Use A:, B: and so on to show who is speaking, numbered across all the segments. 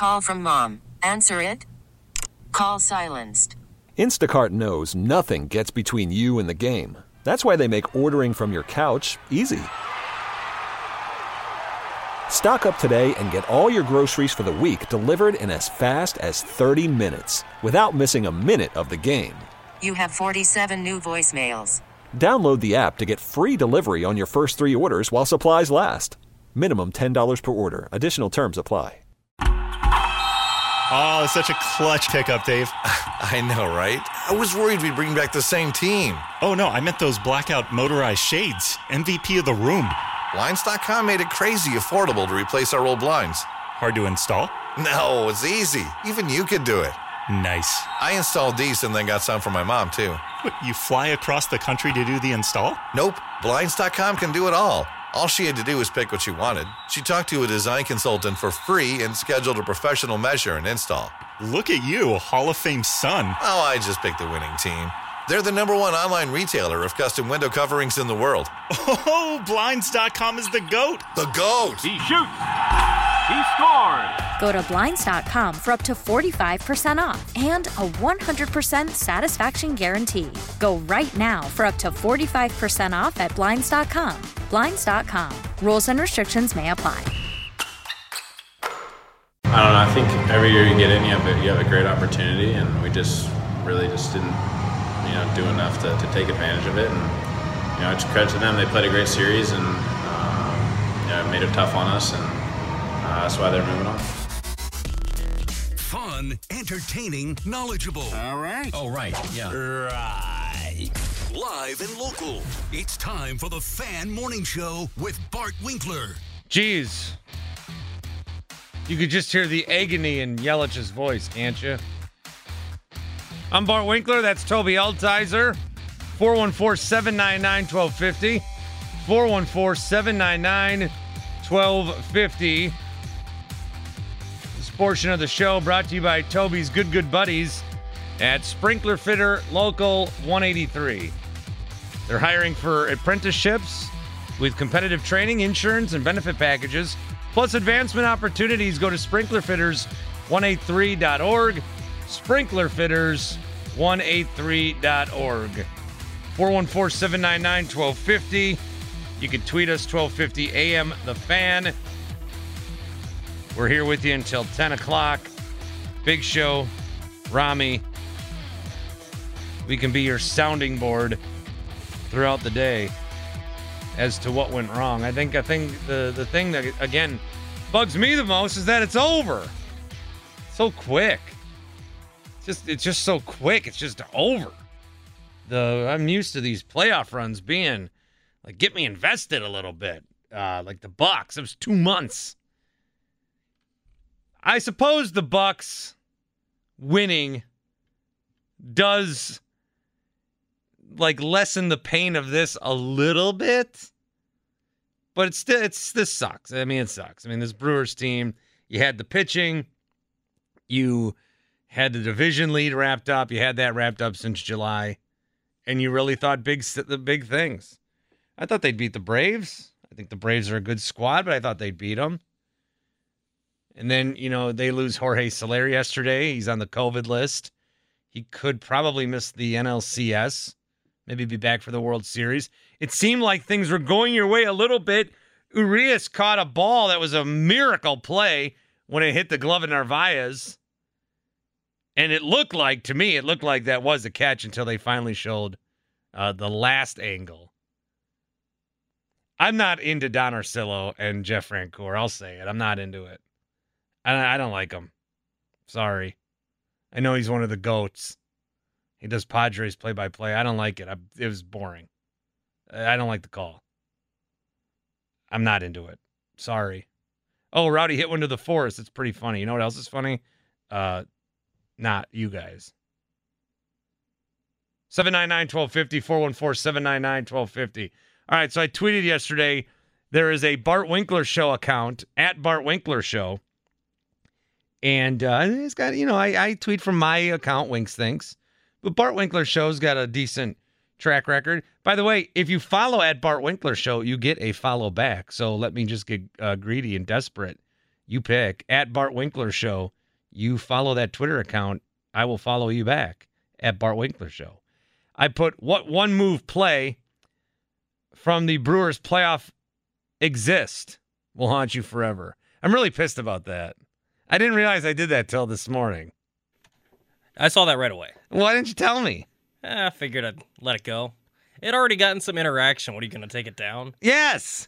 A: Call from mom. Answer it. Call silenced.
B: Instacart knows nothing gets between you and the game. That's why they make ordering from your couch easy. Stock up today and get all your groceries for the week delivered in as fast as 30 minutes without missing a minute of the game.
A: You have 47 new voicemails.
B: Download the app to get free delivery on your first 3 orders while supplies last. Minimum $10 per order. Additional terms apply.
C: Oh, such a clutch pickup, Dave.
D: I know, right? I was worried we'd bring back the same team.
C: Oh, no, I meant those blackout motorized shades. MVP of the room.
D: Blinds.com made it crazy affordable to replace our old blinds.
C: Hard to install?
D: No, it's easy. Even you could do it.
C: Nice.
D: I installed these and then got some for my mom, too.
C: What, you fly across the country to do the install?
D: Nope. Blinds.com can do it all. All she had to do was pick what she wanted. She talked to a design consultant for free and scheduled a professional measure and install.
C: Look at you, Hall of Fame son.
D: Oh, I just picked the winning team. They're the #1 online retailer of custom window coverings in the world.
C: Oh, Blinds.com is the GOAT.
D: The GOAT!
E: He shoots. He scores.
F: Go to Blinds.com for up to 45% off and a 100% satisfaction guarantee. Go right now for up to 45% off at Blinds.com. Blinds.com. Rules and restrictions may apply.
G: I don't know. I think every year you get in, you have a great opportunity, and we really didn't, do enough to take advantage of it. And it's credit to them. They played a great series, and made it tough on us, and that's why they're moving on.
H: Fun, entertaining, knowledgeable.
E: All right.
H: Oh, right. Yeah.
E: Right.
H: Live and local. It's time for the Fan Morning Show with Bart Winkler.
I: Jeez. You could just hear the agony in Yelich's voice, can't you? I'm Bart Winkler. That's Toby Altizer. 414-799-1250. 414-799-1250. This portion of the show brought to you by Toby's Good Buddies at Sprinkler Fitter Local 183. They're hiring for apprenticeships with competitive training, insurance, and benefit packages, plus advancement opportunities. Go to sprinklerfitters183.org. Sprinklerfitters183.org. 414-799-1250. You can tweet us, 1250 AM The Fan. We're here with you until 10 o'clock. Big show, Rami. We can be your sounding board throughout the day as to what went wrong. I think the thing that, again, bugs me the most is that it's over. So quick. It's just so quick. It's just over. I'm used to these playoff runs being like, get me invested a little bit. Like the Bucks. It was 2 months. I suppose the Bucks winning does lessen the pain of this a little bit. But this sucks. I mean, it sucks. I mean, this Brewers team, you had the pitching, you had the division lead wrapped up. You had that wrapped up since July. And you really thought the big things. I thought they'd beat the Braves. I think the Braves are a good squad, but I thought they'd beat them. And then, they lose Jorge Soler yesterday. He's on the COVID list. He could probably miss the NLCS. Maybe be back for the World Series. It seemed like things were going your way a little bit. Urias caught a ball that was a miracle play when it hit the glove of Narvaez. And it looked like that was a catch until they finally showed the last angle. I'm not into Don Orsillo and Jeff Francoeur. I'll say it. I'm not into it. I don't like him. Sorry. I know he's one of the GOATs. He does Padres play-by-play. I don't like it. It was boring. I don't like the call. I'm not into it. Sorry. Oh, Rowdy hit one to the forest. It's pretty funny. You know what else is funny? Not you guys. 799-1250, 414-799-1250. All right, so I tweeted yesterday, there is a Bart Winkler Show account, at Bart Winkler Show. And it's got, I tweet from my account, Winks Thinks. But Bart Winkler Show's got a decent track record. By the way, if you follow at Bart Winkler Show, you get a follow back. So let me just get greedy and desperate. You pick. At Bart Winkler Show. You follow that Twitter account. I will follow you back at Bart Winkler Show. I put what one move play from the Brewers playoff exist will haunt you forever. I'm really pissed about that. I didn't realize I did that till this morning.
J: I saw that right away.
I: Why didn't you tell me?
J: I figured I'd let it go. It already gotten some interaction. What, are you going to take it down?
I: Yes.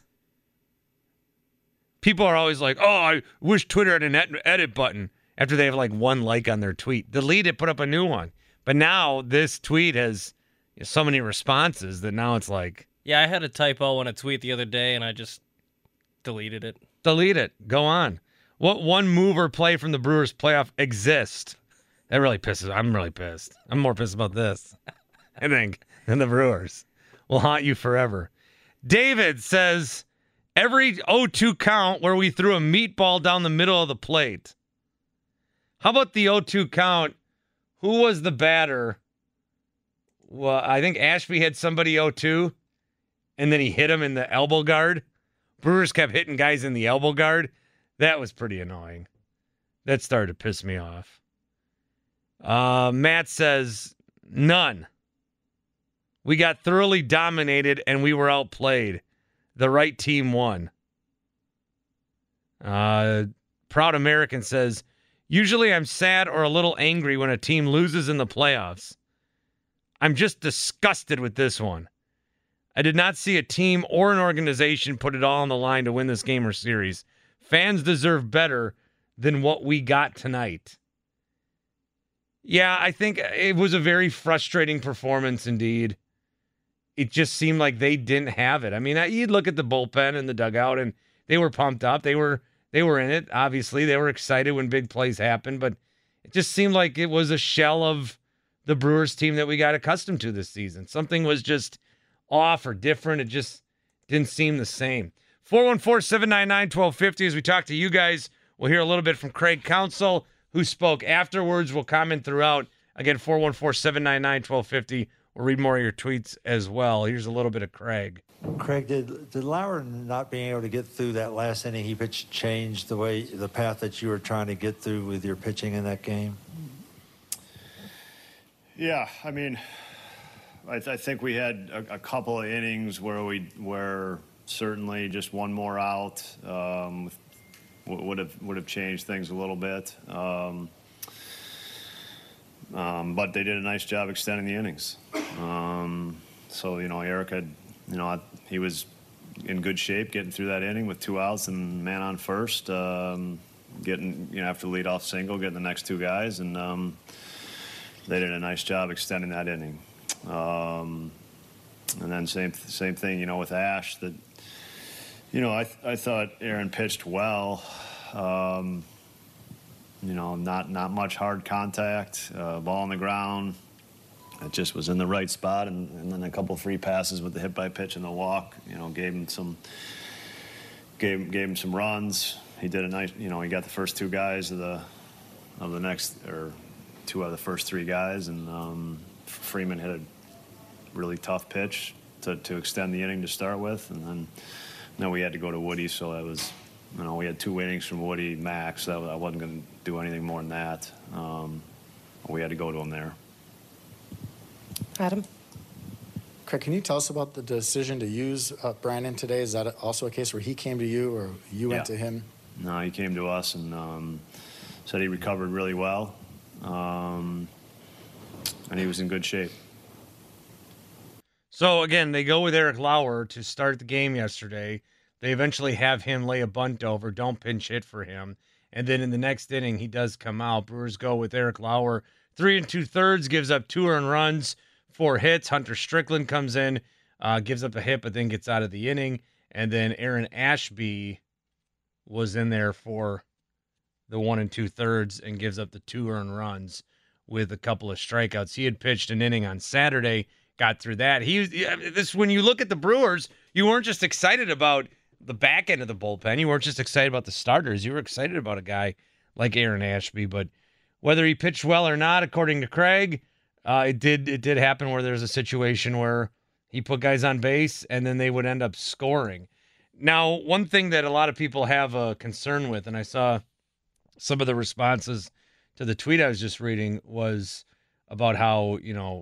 I: People are always like, oh, I wish Twitter had an edit button after they have like one like on their tweet. Delete it, put up a new one. But now this tweet has so many responses that now it's like...
J: Yeah, I had a typo on a tweet the other day, and I just deleted it.
I: Delete it. Go on. What one move or play from the Brewers playoff exist? That really pisses. I'm really pissed. I'm more pissed about this, I think, than the Brewers. Will haunt you forever. David says, every 0-2 count where we threw a meatball down the middle of the plate. How about the 0-2 count? Who was the batter? Well, I think Ashby had somebody 0-2, and then he hit him in the elbow guard. Brewers kept hitting guys in the elbow guard. That was pretty annoying. That started to piss me off. Matt says, none. We got thoroughly dominated, and we were outplayed. The right team won. Proud American says, usually I'm sad or a little angry when a team loses in the playoffs. I'm just disgusted with this one. I did not see a team or an organization put it all on the line to win this game or series. Fans deserve better than what we got tonight. Yeah, I think it was a very frustrating performance indeed. It just seemed like they didn't have it. I mean, you'd look at the bullpen and the dugout, and they were pumped up. They were in it, obviously. They were excited when big plays happened, but it just seemed like it was a shell of the Brewers team that we got accustomed to this season. Something was just off or different. It just didn't seem the same. 414-799-1250. As we talk to you guys, we'll hear a little bit from Craig Counsell, who spoke afterwards. We'll comment throughout. Again, 414-799-1250. We'll read more of your tweets as well. Here's a little bit of Craig.
K: Craig, did Lauer not being able to get through that last inning he pitched change the path that you were trying to get through with your pitching in that game?
L: Yeah, I mean, I think we had a couple of innings where certainly just one more out would have changed things a little bit. But they did a nice job extending the innings. So, Eric had, he was in good shape getting through that inning with 2 outs and man on first, getting, after the leadoff single, getting the next 2 guys, and they did a nice job extending that inning. And then same thing, with Ash, that, I thought Aaron pitched well. Not much hard contact, ball on the ground. It just was in the right spot, and then a couple free passes with the hit by pitch and the walk. Gave him some runs. He did a nice. He got the first 2 guys of the next, or 2 out of the first 3 guys, and Freeman hit a really tough pitch to extend the inning to start with, and then we had to go to Woody, so that was. We had 2 innings from Woody max. I wasn't going to do anything more than that. We had to go to him there.
M: Adam? Craig, can you tell us about the decision to use Brandon today? Is that also a case where he came to you or you went to him?
L: No, he came to us and said he recovered really well. And he was in good shape.
I: So, again, they go with Eric Lauer to start the game yesterday. They eventually have him lay a bunt over. Don't pinch hit for him. And then in the next inning, he does come out. Brewers go with Eric Lauer. 3 2/3, gives up 2 earned runs, 4 hits. Hunter Strickland comes in, gives up a hit, but then gets out of the inning. And then Aaron Ashby was in there for the 1 2/3 and gives up the 2 earned runs with a couple of strikeouts. He had pitched an inning on Saturday, got through that. When you look at the Brewers, you weren't just excited about the back end of the bullpen. You weren't just excited about the starters. You were excited about a guy like Aaron Ashby. But whether he pitched well or not, according to Craig, it did happen where there's a situation where he put guys on base and then they would end up scoring. Now, one thing that a lot of people have a concern with, and I saw some of the responses to the tweet I was just reading, was about how,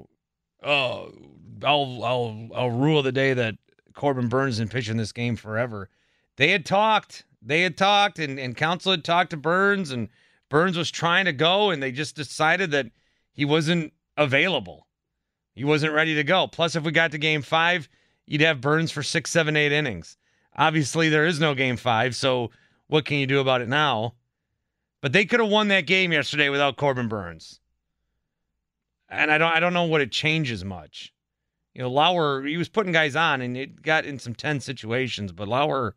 I: I'll rule the day that Corbin Burns didn't pitch in this game forever. They had talked, and Counsell had talked to Burns, and Burns was trying to go, and they just decided that he wasn't available. He wasn't ready to go. Plus, if we got to Game 5, you'd have Burns for 6, 7, 8 innings. Obviously, there is no Game 5, so what can you do about it now? But they could have won that game yesterday without Corbin Burns. And I don't know what it changes much. Lauer, he was putting guys on, and it got in some tense situations, but Lauer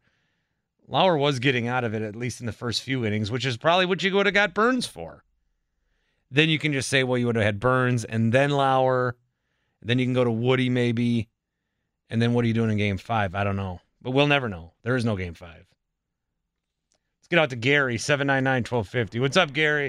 I: was getting out of it, at least in the first few innings, which is probably what you would have got Burns for. Then you can just say, well, you would have had Burns and then Lauer. Then you can go to Woody maybe. And then what are you doing in Game 5? I don't know. But we'll never know. There is no Game 5. Let's get out to Gary, 799-1250. What's up, Gary?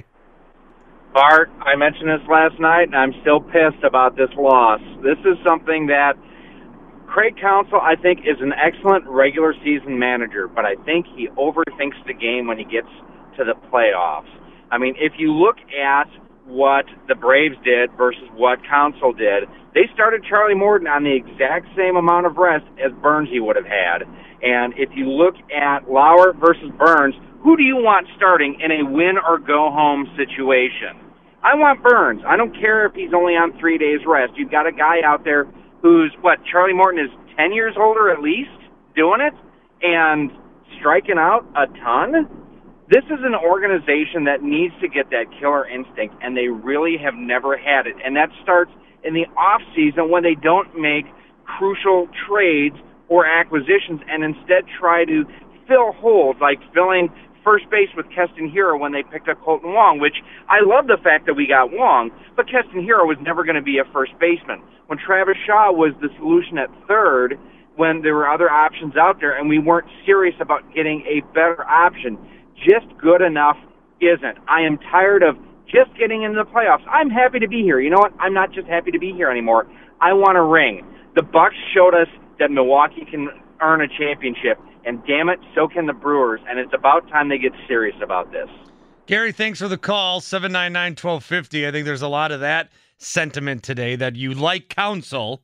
N: Bart, I mentioned this last night, and I'm still pissed about this loss. This is something that Craig Counsell, I think, is an excellent regular season manager, but I think he overthinks the game when he gets to the playoffs. I mean, if you look at what the Braves did versus what Counsell did, they started Charlie Morton on the exact same amount of rest as Burns he would have had. And if you look at Lauer versus Burns, who do you want starting in a win-or-go-home situation? I want Burns. I don't care if he's only on 3 days rest. You've got a guy out there who's, Charlie Morton is 10 years older at least, doing it, and striking out a ton? This is an organization that needs to get that killer instinct, and they really have never had it. And that starts in the off-season when they don't make crucial trades or acquisitions and instead try to fill holes, like filling first base with Keston Hiura when they picked up Colton Wong, which I love the fact that we got Wong, but Keston Hiura was never going to be a first baseman. When Travis Shaw was the solution at third, when there were other options out there, and we weren't serious about getting a better option, just good enough isn't. I am tired of just getting into the playoffs. I'm happy to be here. You know what? I'm not just happy to be here anymore. I want a ring. The Bucks showed us that Milwaukee can earn a championship, and damn it, so can the Brewers, and it's about time they get serious about this.
I: Gary, thanks for the call, 799-1250. I think there's a lot of that sentiment today, that you like Counsell,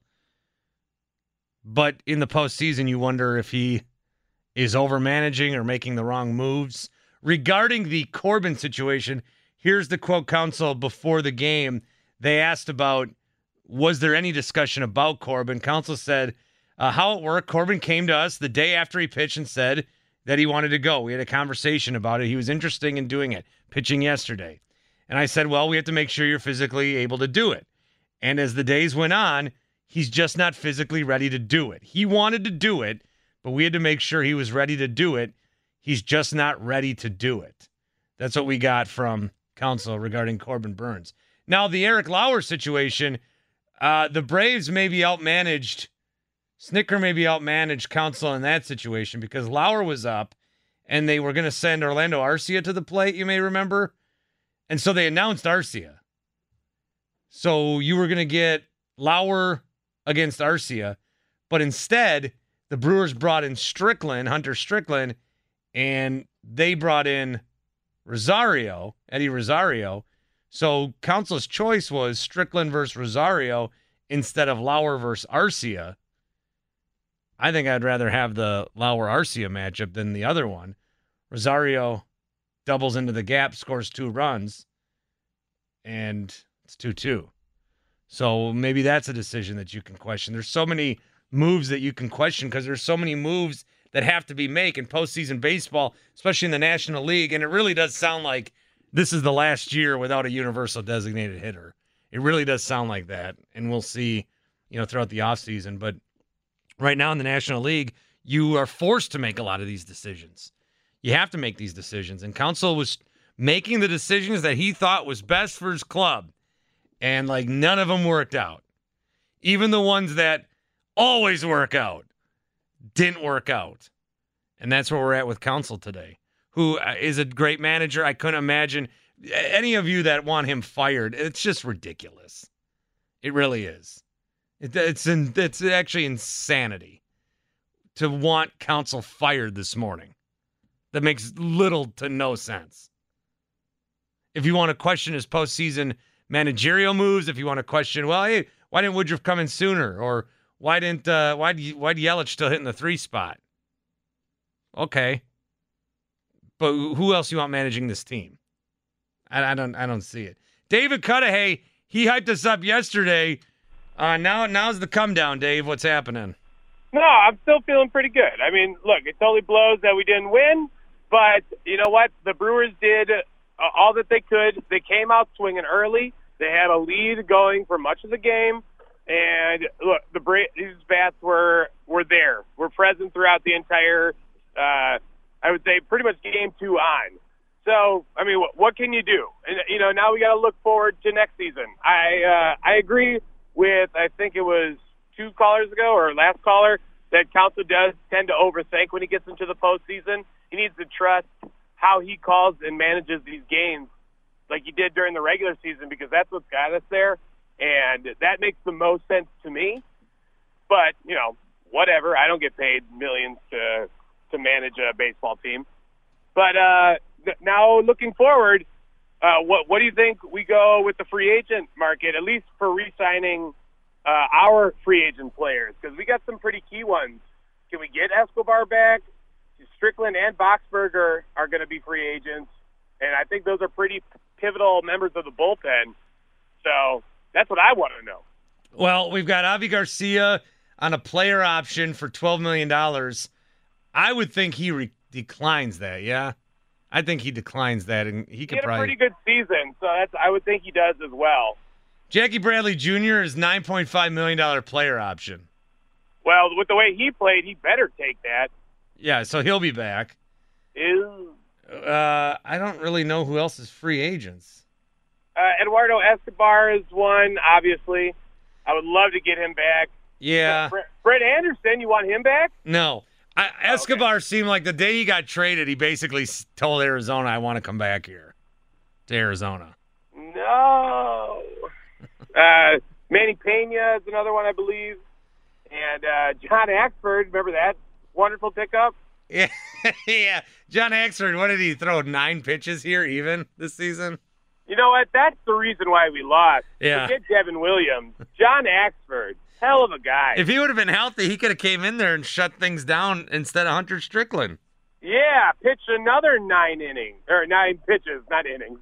I: but in the postseason you wonder if he is overmanaging or making the wrong moves. Regarding the Corbin situation, here's the quote Counsell before the game. They asked about, was there any discussion about Corbin? Counsell said, how it worked, Corbin came to us the day after he pitched and said that he wanted to go. We had a conversation about it. He was interested in doing it, pitching yesterday. And I said, well, we have to make sure you're physically able to do it. And as the days went on, he's just not physically ready to do it. He wanted to do it, but we had to make sure he was ready to do it. He's just not ready to do it. That's what we got from Counsell regarding Corbin Burns. Now, the Eric Lauer situation, the Braves may be outmanaged. Snicker maybe outmanaged Counsell in that situation because Lauer was up and they were going to send Orlando Arcia to the plate, you may remember. And so they announced Arcia. So you were going to get Lauer against Arcia, but instead the Brewers brought in Strickland, Hunter Strickland, and they brought in Rosario, Eddie Rosario. So Counsell's choice was Strickland versus Rosario instead of Lauer versus Arcia. I think I'd rather have the Lauer-Arcia matchup than the other one. Rosario doubles into the gap, scores 2 runs, and it's 2-2. So maybe that's a decision that you can question. There's so many moves that you can question because there's so many moves that have to be made in postseason baseball, especially in the National League, and it really does sound like this is the last year without a universal designated hitter. It really does sound like that, and we'll see, throughout the offseason. But right now in the National League, you are forced to make a lot of these decisions. You have to make these decisions. And Counsell was making the decisions that he thought was best for his club. And, none of them worked out. Even the ones that always work out didn't work out. And that's where we're at with Counsell today, who is a great manager. I couldn't imagine any of you that want him fired. It's just ridiculous. It really is. It's actually insanity to want Counsell fired this morning. That makes little to no sense. If you want to question his postseason managerial moves, if you want to question, well, hey, why didn't Woodruff come in sooner? Or why did Yelich still hit in the 3 spot? Okay. But who else you want managing this team? I don't see it. David Cudahy, he hyped us up yesterday. Now's the come down, Dave. What's happening?
O: No, I'm still feeling pretty good. I mean, look, it totally blows that we didn't win, but you know what? The Brewers did all that they could. They came out swinging early. They had a lead going for much of the game, and look, these bats were there. Were present throughout the entire, I would say, pretty much game 2 on. So, I mean, what can you do? And now we got to look forward to next season. I agree with, I think it was 2 callers ago or last caller, that Counsell does tend to overthink when he gets into the postseason. He needs to trust how he calls and manages these games like he did during the regular season, because that's what's got us there, and that makes the most sense to me. But, whatever. I don't get paid millions to manage a baseball team. But now looking forward, what do you think we go with the free agent market, at least for re-signing our free agent players? Because we got some pretty key ones. Can we get Escobar back? Strickland and Boxberger are going to be free agents, and I think those are pretty pivotal members of the bullpen. So that's what I want to know.
I: Well, we've got Avi Garcia on a player option for $12 million. I would think he declines that, yeah? I think he declines that, and he could probably...
O: He had a pretty good season, so I would think he does as well.
I: Jackie Bradley Jr. is $9.5 million player option.
O: Well, with the way he played, he better take that.
I: Yeah, so he'll be back. I don't really know who else is free agents.
O: Eduardo Escobar is one, obviously. I would love to get him back.
I: Yeah.
O: Brett Anderson, you want him back?
I: No. Escobar seemed like the day he got traded, he basically told Arizona, I want to come back here to Arizona.
O: No. Manny Pena is another one, I believe. And John Axford, remember that wonderful pickup?
I: Yeah. Yeah. John Axford, what did he throw, 9 pitches here even this season?
O: You know what? That's the reason why we lost.
I: Yeah.
O: Forget Devin Williams. John Axford, hell of a guy.
I: If he would have been healthy, he could have came in there and shut things down instead of Hunter Strickland.
O: Yeah, pitched another 9 pitches, not innings.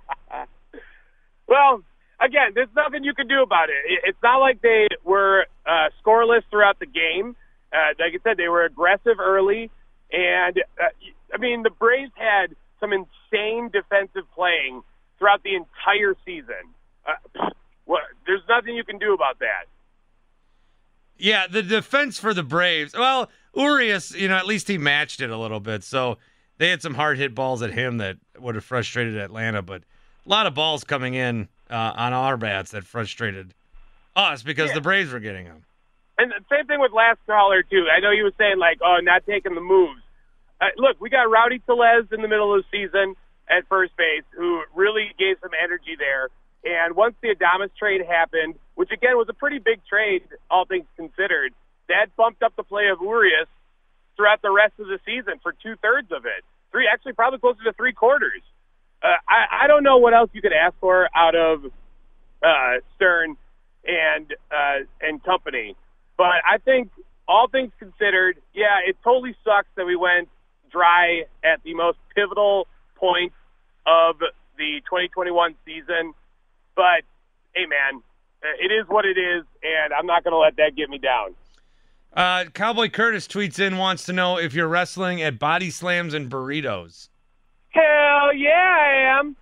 O: Well, again, there's nothing you can do about it. It's not like they were scoreless throughout the game. Like I said, they were aggressive early. And, the Braves had some insane defensive playing throughout the entire season. There's nothing you can do about that.
I: Yeah, the defense for the Braves. Well, Urias, at least he matched it a little bit. So they had some hard hit balls at him that would have frustrated Atlanta. But a lot of balls coming in on our bats that frustrated us because the Braves were getting them.
O: And the same thing with last caller, too. I know he was saying, not taking the moves. Look, we got Rowdy Tellez in the middle of the season at first base, who really gave some energy there. And once the Adames trade happened, which, again, was a pretty big trade, all things considered, that bumped up the play of Urias throughout the rest of the season for 2/3 of it. Actually, probably closer to 3/4. I don't know what else you could ask for out of Stern and company. But I think, all things considered, yeah, it totally sucks that we went dry at the most pivotal point of the 2021 season. But, hey, man, it is what it is, and I'm not going to let that get me down.
I: Cowboy Curtis tweets in, wants to know if you're wrestling at Body Slams and Burritos.
O: Hell yeah, I am.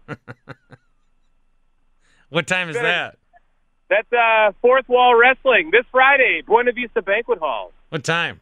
I: What time is that?
O: That's Fourth Wall Wrestling this Friday, Buena Vista Banquet Hall.
I: What time?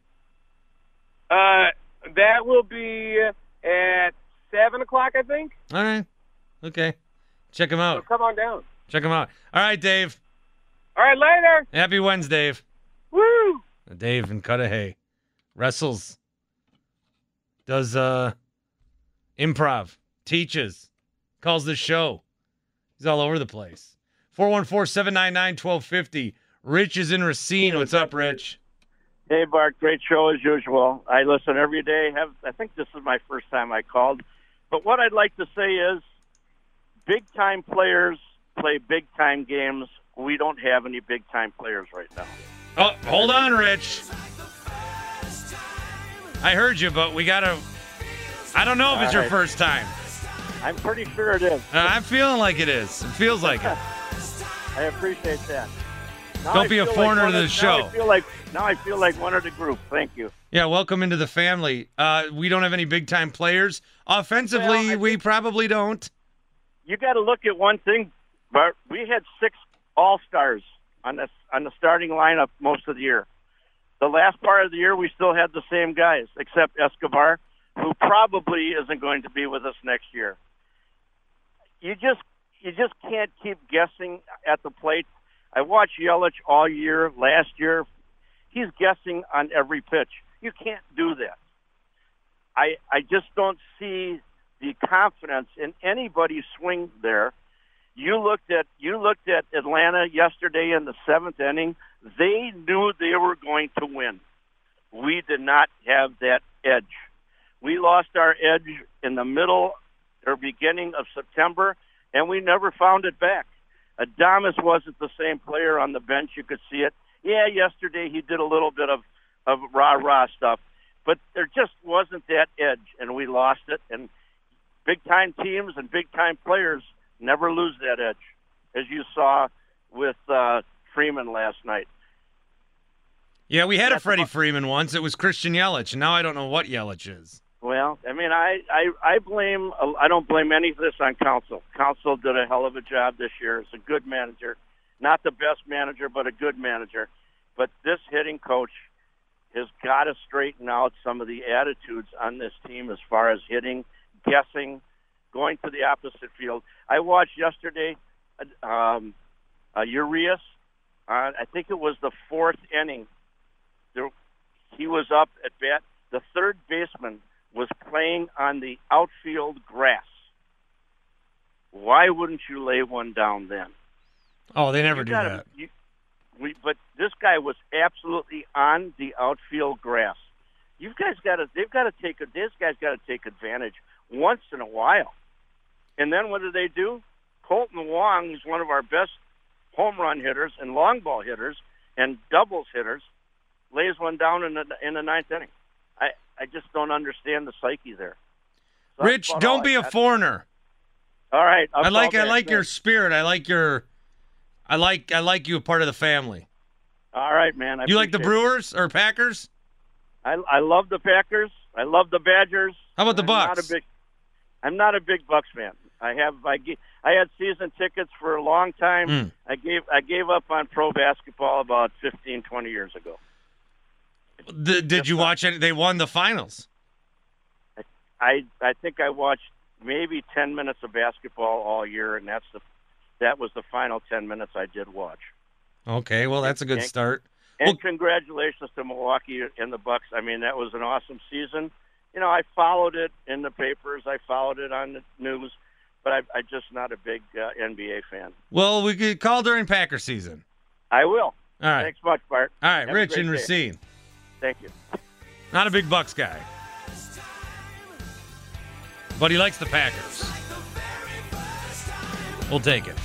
O: That will be at 7 o'clock, I think.
I: All right. Okay. Check him out.
O: So come on down.
I: Check him out. All right, Dave.
O: All right, later.
I: Happy Wednesday, Dave.
O: Woo!
I: Dave in Cudahy wrestles, does improv, teaches, calls the show. He's all over the place. 414-799-1250. Rich is in Racine. What's up, Rich?
P: Hey, Bart, great show as usual. I listen every day. I think this is my first time I called. But what I'd like to say is big-time players play big-time games. We don't have any big-time players right now.
I: Oh, hold on, Rich. I heard you, but we got to... I don't know if it's your first time.
P: I'm pretty sure it is.
I: I'm feeling like it is. It feels like it.
P: I appreciate that. Now
I: Don't be a foreigner to the show.
P: Now I feel like one of the group. Thank you.
I: Yeah, welcome into the family. We don't have any big-time players. Offensively, we probably don't.
P: You got to look at one thing, Bart. We had 6 all-stars on the starting lineup most of the year. The last part of the year, we still had the same guys, except Escobar, who probably isn't going to be with us next year. You just can't keep guessing at the plate. I watched Yelich all year. Last year, he's guessing on every pitch. You can't do that. I just don't see the confidence in anybody's swing there. You looked at Atlanta yesterday in the 7th inning. They knew they were going to win. We did not have that edge. We lost our edge in the middle or beginning of September, and we never found it back. Adames wasn't the same player on the bench. You could see it. Yeah, yesterday he did a little bit of rah-rah stuff, but there just wasn't that edge, and we lost it. And big-time teams and big-time players never lose that edge, as you saw with Freeman last night.
I: Yeah, we had a Freddie Freeman once. It was Christian Yelich, and now I don't know what Yelich is.
P: Well, I mean, I don't blame any of this on Counsell. Counsell did a hell of a job this year. He's a good manager. Not the best manager, but a good manager. But this hitting coach has got to straighten out some of the attitudes on this team as far as hitting, guessing, going to the opposite field. I watched yesterday Urias. I think it was the 4th inning. He was up at bat. The third baseman was playing on the outfield grass. Why wouldn't you lay one down then?
I: Oh, they never do that.
P: But this guy was absolutely on the outfield grass. These guys got to take advantage once in a while. And then what do? Colton Wong is one of our best home run hitters and long ball hitters and doubles hitters, lays one down in the 9th inning. I just don't understand the psyche there. So
I: Rich, don't be a foreigner.
P: All right.
I: I like your spirit. I like you a part of the family.
P: All right, man.
I: You like the Brewers or Packers?
P: I love the Packers. I love the Badgers.
I: How about the Bucks?
P: I'm not a big Bucks fan. I had season tickets for a long time. I gave up on pro basketball about 15, 20 years ago.
I: Did you watch it? They won the finals.
P: I think I watched maybe 10 minutes of basketball all year, and that was the final 10 minutes I did watch.
I: Okay, well, that's a good start.
P: And congratulations to Milwaukee and the Bucks. I mean, that was an awesome season. You know, I followed it in the papers. I followed it on the news, but I'm just not a big NBA fan.
I: Well, we could call during Packer season.
P: I will.
I: All right.
P: Thanks much, Bart.
I: All right, Rich in Racine.
P: Thank you.
I: Not a big Bucks guy, but he likes the Packers. We'll take it.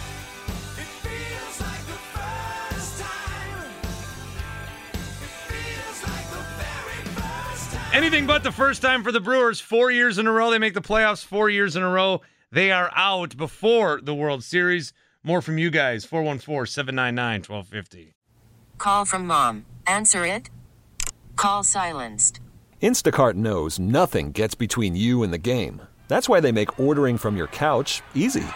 I: Anything but the first time for the Brewers. 4 years in a row. They make the playoffs 4 years in a row. They are out before the World Series. More from you guys. 414-799-1250.
A: Call from mom. Answer it. Call silenced.
B: Instacart knows nothing gets between you and the game. That's why they make ordering from your couch easy.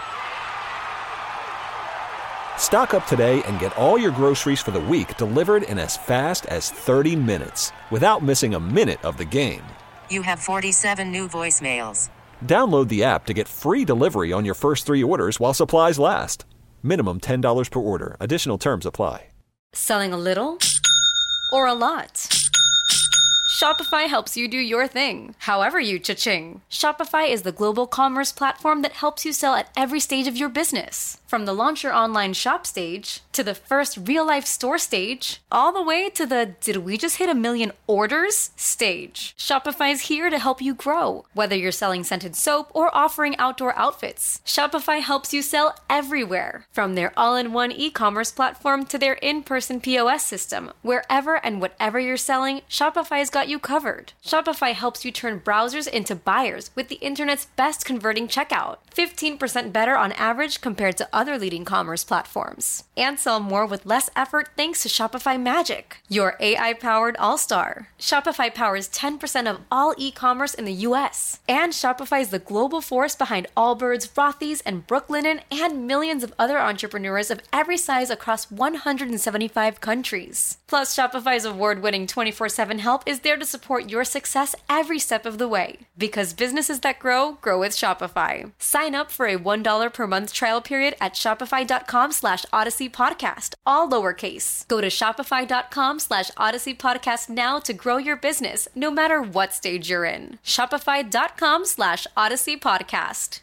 B: Stock up today and get all your groceries for the week delivered in as fast as 30 minutes without missing a minute of the game.
A: You have 47 new voicemails.
B: Download the app to get free delivery on your first 3 orders while supplies last. Minimum $10 per order. Additional terms apply.
F: Selling a little or a lot?
Q: Shopify helps you do your thing, however you cha-ching. Shopify is the global commerce platform that helps you sell at every stage of your business. From the launch your online shop stage, to the first real-life store stage, all the way to the did we just hit 1 million orders stage. Shopify's here to help you grow. Whether you're selling scented soap or offering outdoor outfits, Shopify helps you sell everywhere. From their all-in-one e-commerce platform to their in-person POS system, wherever and whatever you're selling, Shopify's got you covered. Shopify helps you turn browsers into buyers with the internet's best converting checkout. 15% better on average compared to other leading commerce platforms. And sell more with less effort thanks to Shopify Magic, your AI-powered all-star. Shopify powers 10% of all e-commerce in the U.S. And Shopify is the global force behind Allbirds, Rothy's, and Brooklinen, and millions of other entrepreneurs of every size across 175 countries. Plus, Shopify's award-winning 24/7 help is there to support your success every step of the way. Because businesses that grow with Shopify. Sign up for a $1 per month trial period at shopify.com/Odyssey Podcast, all lowercase. Go to shopify.com/Odyssey Podcast now to grow your business, no matter what stage you're in. Shopify.com/Odyssey Podcast.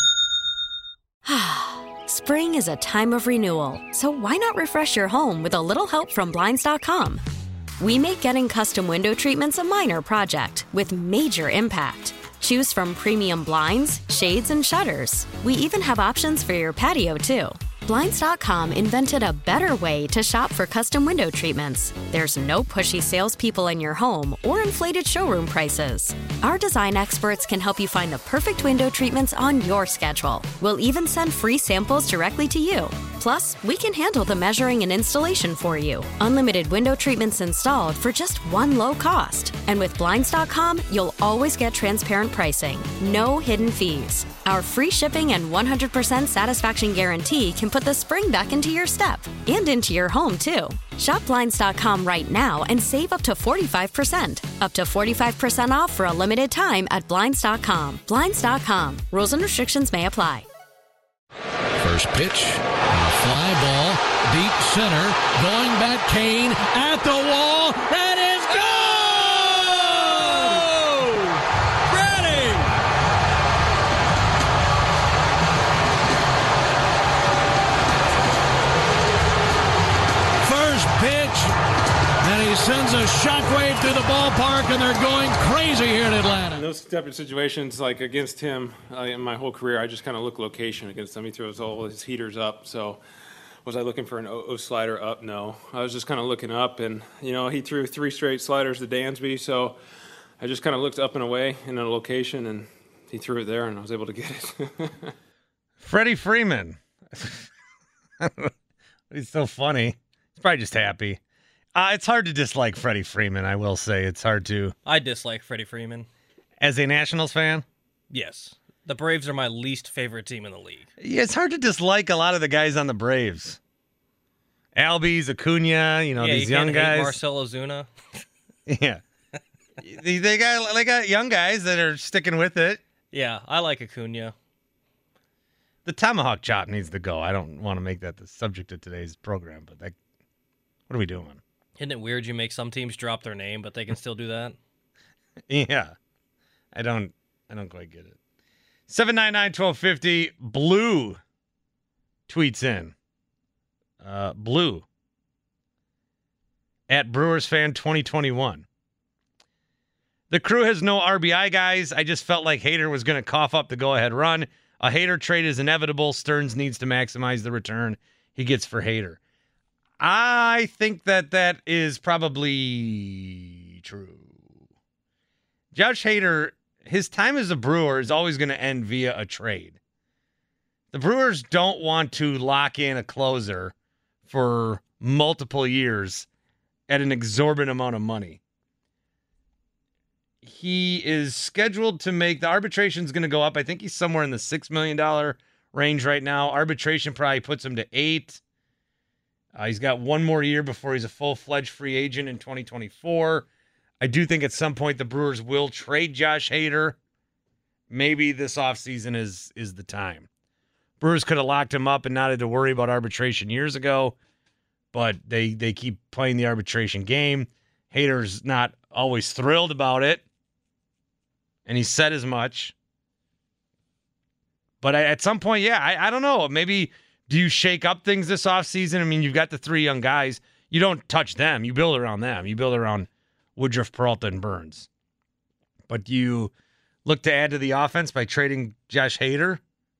F: Spring is a time of renewal, so why not refresh your home with a little help from Blinds.com? We make getting custom window treatments a minor project with major impact. Choose from premium blinds, shades, and shutters. We even have options for your patio, too. Blinds.com invented a better way to shop for custom window treatments. There's no pushy salespeople in your home or inflated showroom prices. Our design experts can help you find the perfect window treatments on your schedule. We'll even send free samples directly to you. Plus, we can handle the measuring and installation for you. Unlimited window treatments installed for just one low cost. And with Blinds.com, you'll always get transparent pricing. No hidden fees. Our free shipping and 100% satisfaction guarantee can put the spring back into your step and into your home, too. Shop Blinds.com right now and save up to 45%. Up to 45% off for a limited time at Blinds.com. Blinds.com. Rules and restrictions may apply.
R: First pitch, a fly ball, deep center, going back, Kane at the wall. That is and he sends a shockwave through the ballpark, and they're going crazy here in Atlanta.
S: In those type of situations, like against him, in my whole career, I just kind of look location against him. He throws all his heaters up, so was I looking for an O slider up? No. I was just kind of looking up, and, he threw 3 straight sliders to Dansby, so I just kind of looked up and away in a location, and he threw it there, and I was able to get it.
I: Freddie Freeman. He's so funny. He's probably just happy. It's hard to dislike Freddie Freeman, I will say. It's hard to.
J: I dislike Freddie Freeman.
I: As a Nationals fan?
J: Yes. The Braves are my least favorite team in the league.
I: Yeah, it's hard to dislike a lot of the guys on the Braves. Albies, Acuna, these young guys.
J: Marcell Ozuna.
I: Yeah. they got young guys that are sticking with it.
J: Yeah, I like Acuna.
I: The tomahawk chop needs to go. I don't want to make that the subject of today's program, but what are we doing?
J: Isn't it weird you make some teams drop their name, but they can still do that?
I: Yeah. I don't quite get it. 799-1250, Blue tweets in. Blue at Brewers Fan 2021. The crew has no RBI guys. I just felt like Hader was going to cough up the go-ahead run. A Hader trade is inevitable. Stearns needs to maximize the return he gets for Hader. I think that is probably true. Josh Hader, his time as a Brewer is always going to end via a trade. The Brewers don't want to lock in a closer for multiple years at an exorbitant amount of money. He is scheduled to make, the arbitration's going to go up. I think he's somewhere in the $6 million range right now. Arbitration probably puts him to $8 million. He's got one more year before he's a full-fledged free agent in 2024. I do think at some point the Brewers will trade Josh Hader. Maybe this offseason is the time. Brewers could have locked him up and not had to worry about arbitration years ago, but they keep playing the arbitration game. Hader's not always thrilled about it, and he said as much. But at some point, I don't know. Maybe do you shake up things this offseason? I mean, you've got the 3 young guys. You don't touch them. You build around them. You build around Woodruff, Peralta, and Burns. But do you look to add to the offense by trading Josh Hader?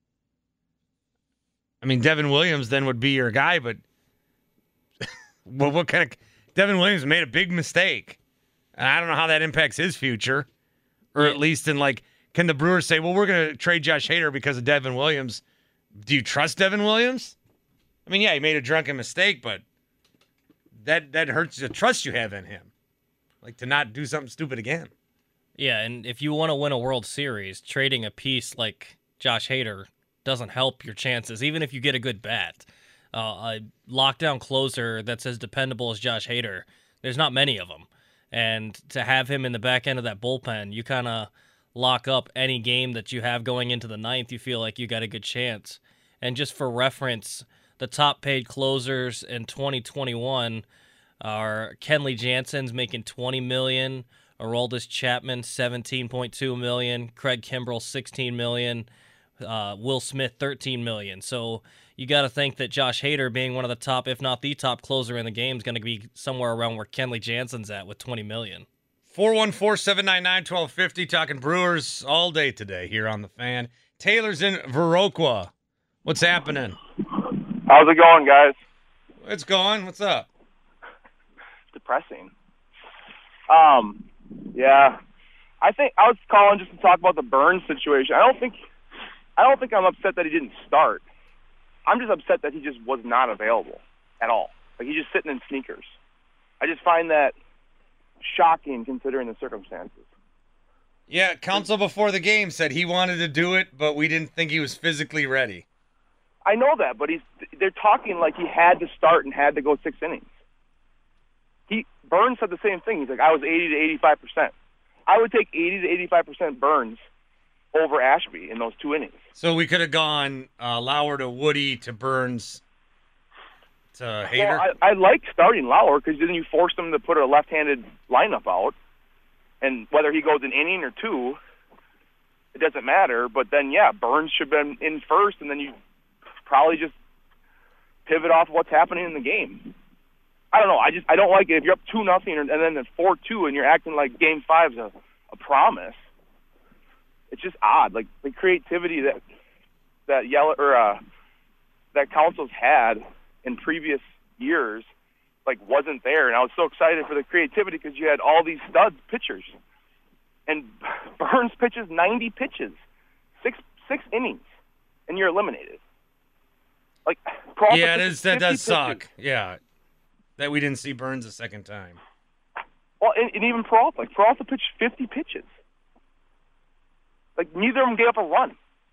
I: I mean, Devin Williams then would be your guy, but well, what kind of Devin Williams made a big mistake. And I don't know how that impacts his future. Or at least in can the Brewers say, well, we're going to trade Josh Hader because of Devin Williams? Do you trust Devin Williams? I mean, yeah, he made a drunken mistake, but that hurts the trust you have in him. To not do something stupid again.
J: Yeah, and if you want to win a World Series, trading a piece like Josh Hader doesn't help your chances, even if you get a good bat. A lockdown closer that's as dependable as Josh Hader, there's not many of them. And to have him in the back end of that bullpen, you kind of lock up any game that you have going into the 9th. You feel like you got a good chance. And just for reference, the top paid closers in 2021 are Kenley Jansen's making $20 million, Aroldis Chapman $17.2 million, Craig Kimbrell $16 million, Will Smith $13 million. So you got to think that Josh Hader, being one of the top, if not the top closer in the game, is going to be somewhere around where Kenley Jansen's at with $20 million.
I: 414-799-1250, talking Brewers all day today here on The Fan. Taylor's in Viroqua. What's happening?
T: How's it going, guys?
I: It's going. What's up?
T: Depressing. Yeah. I think I was calling just to talk about the Burns situation. I don't think I'm upset that he didn't start. I'm just upset that he just was not available at all. He's just sitting in sneakers. I just find that shocking considering the circumstances.
I: Yeah, Counsell before the game said he wanted to do it, but we didn't think he was physically ready.
T: I know that, but they're talking like he had to start and had to go 6 innings. Burns said the same thing. He's like, I was 80 to 85%. I would take 80 to 85% Burns over Ashby in those 2 innings.
I: So we could have gone Lauer to Woody to Burns to Hader?
T: Well, I like starting Lauer because then you force him to put a left-handed lineup out. And whether he goes an inning or 2, it doesn't matter. But then, yeah, Burns should have been in first, and then you probably just pivot off what's happening in the game. I don't know. I don't like it. If you're up 2-0 and then at 4-2 and you're acting like Game 5's a promise, it's just odd. Like the creativity that Counsell's had in previous years, wasn't there. And I was so excited for the creativity because you had all these stud pitchers. And Burns pitches 90 pitches, six innings, and you're eliminated.
I: Yeah, that does suck. Yeah. That we didn't see Burns a second time.
T: Well, and even Peralta. Peralta pitched 50 pitches. Neither of them gave up a run.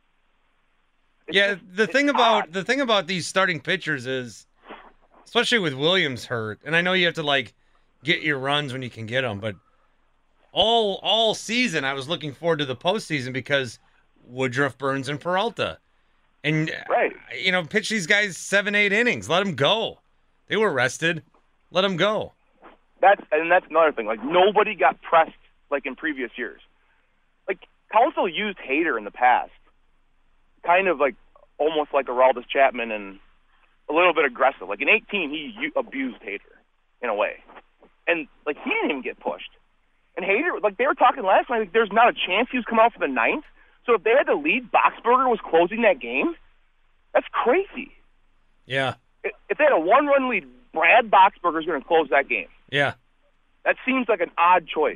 I: The thing about these starting pitchers is, especially with Williams hurt, and I know you have to get your runs when you can get them, but all season I was looking forward to the postseason because Woodruff, Burns, and Peralta, and pitch these guys 7-8 innings, let them go. They were rested. Let them go.
T: That's another thing. Nobody got pressed in previous years. Counsell used Hader in the past, kind of almost like Aroldis Chapman and a little bit aggressive. In 18, he abused Hader in a way, and he didn't even get pushed. And Hader, they were talking last night, there's not a chance he was coming out for the 9th. So if they had the lead, Boxberger was closing that game. That's crazy.
I: Yeah.
T: If they had a 1-run lead, Brad Boxberger is going to close that game.
I: Yeah.
T: That seems like an odd choice.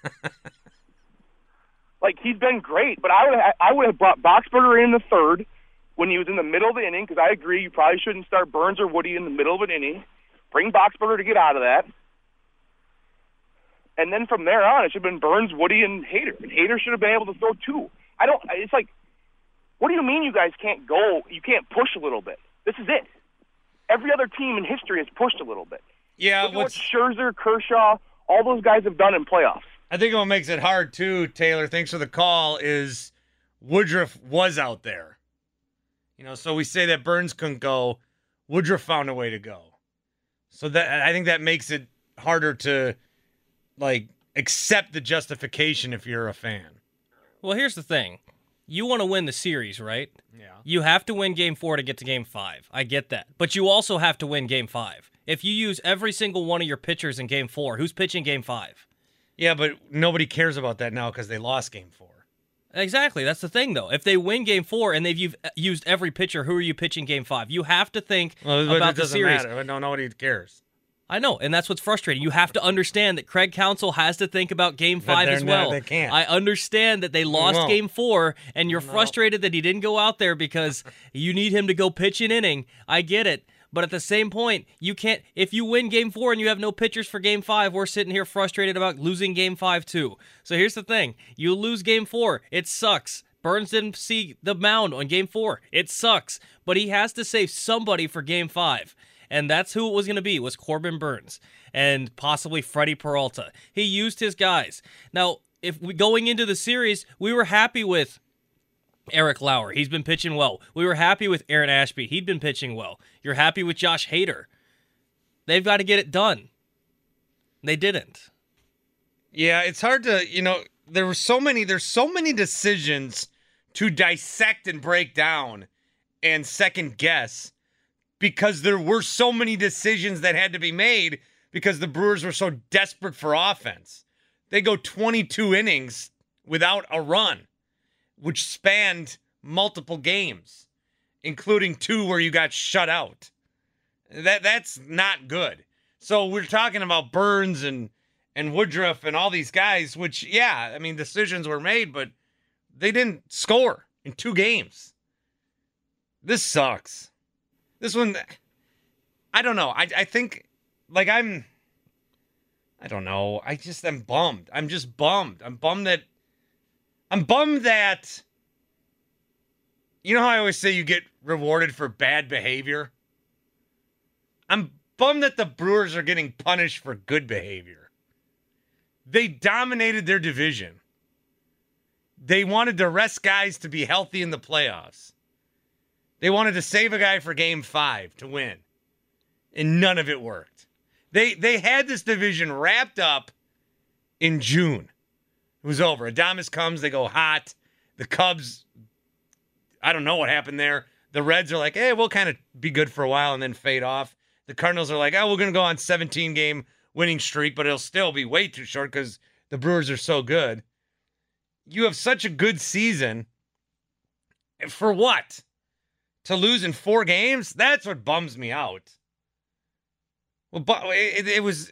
T: He's been great, but I would have brought Boxberger in the 3rd when he was in the middle of the inning, because I agree you probably shouldn't start Burns or Woody in the middle of an inning. Bring Boxberger to get out of that. And then from there on, it should have been Burns, Woody, and Hader. And Hader should have been able to throw 2. It's what do you mean you guys can't go? You can't push a little bit. This is it. Every other team in history has pushed a little bit.
I: Yeah.
T: Look at what Scherzer, Kershaw, all those guys have done in playoffs.
I: I think what makes it hard, too, Taylor, thanks for the call, is Woodruff was out there. So we say that Burns couldn't go. Woodruff found a way to go. So that I think that makes it harder to accept the justification if you're a fan.
J: Well, here's the thing. You want to win the series, right?
I: Yeah.
J: You have to win Game 4 to get to Game 5. I get that. But you also have to win Game 5. If you use every single one of your pitchers in Game 4, who's pitching Game 5?
I: Yeah, but nobody cares about that now because they lost Game 4.
J: Exactly. That's the thing, though. If they win Game 4 and they've used every pitcher, who are you pitching Game 5? You have to think about the series.
I: Matter. No, nobody cares.
J: I know, and that's what's frustrating. You have to understand that Craig Counsell has to think about Game 5 as well.
I: They can't.
J: I understand that they lost Game 4, and you're frustrated that he didn't go out there because you need him to go pitch an inning. I get it. But at the same point, you can't. If you win Game 4 and you have no pitchers for Game 5, we're sitting here frustrated about losing Game 5 too. So here's the thing. You lose Game 4. It sucks. Burns didn't see the mound on Game 4. It sucks. But he has to save somebody for Game 5. And that's who it was going to be, was Corbin Burns and possibly Freddie Peralta. He used his guys. Now, going into the series, we were happy with Eric Lauer. He's been pitching well. We were happy with Aaron Ashby. He'd been pitching well. You're happy with Josh Hader. They've got to get it done. They didn't.
I: Yeah, it's hard to, there's so many decisions to dissect and break down and second guess because there were so many decisions that had to be made because the Brewers were so desperate for offense. They go 22 innings without a run, which spanned multiple games, including 2 where you got shut out. That's not good. So we're talking about Burns and Woodruff and all these guys, which, yeah, I mean, decisions were made, but they didn't score in 2 games. This sucks. This one, I don't know. I think, I don't know. I'm bummed. I'm just bummed. I'm bummed that, you know how I always say you get rewarded for bad behavior? I'm bummed that the Brewers are getting punished for good behavior. They dominated their division. They wanted to rest guys to be healthy in the playoffs. They wanted to save a guy for Game 5 to win. And none of it worked. They had this division wrapped up in June. It was over. Adames comes, they go hot. The Cubs, I don't know what happened there. The Reds are like, hey, we'll kind of be good for a while and then fade off. The Cardinals are like, oh, we're going to go on 17-game winning streak, but it'll still be way too short because the Brewers are so good. You have such a good season. For what? To lose in 4 games? That's what bums me out. Well, but it was,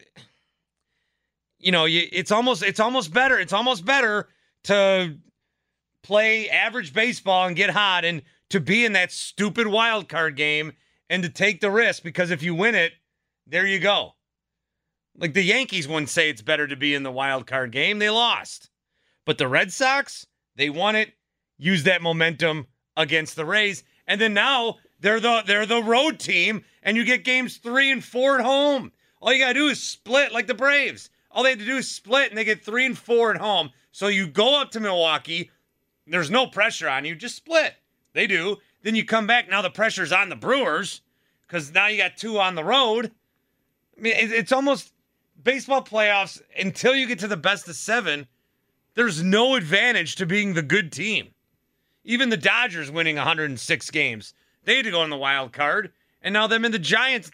I: it's almost better. It's almost better to play average baseball and get hot and to be in that stupid wild card game and to take the risk because if you win it, there you go. Like the Yankees wouldn't say it's better to be in the wild card game. They lost. But the Red Sox, they won it, used that momentum against the Rays. And then now they're the road team, and you get games 3 and 4 at home. All you got to do is split like the Braves. All they had to do is split, and they get 3 and 4 at home. So you go up to Milwaukee. There's no pressure on you. Just split. They do. Then you come back. Now the pressure's on the Brewers because now you got 2 on the road. I mean, it's almost baseball playoffs until you get to the best of 7. There's no advantage to being the good team. Even the Dodgers winning 106 games. They had to go in the wild card. And now them and the Giants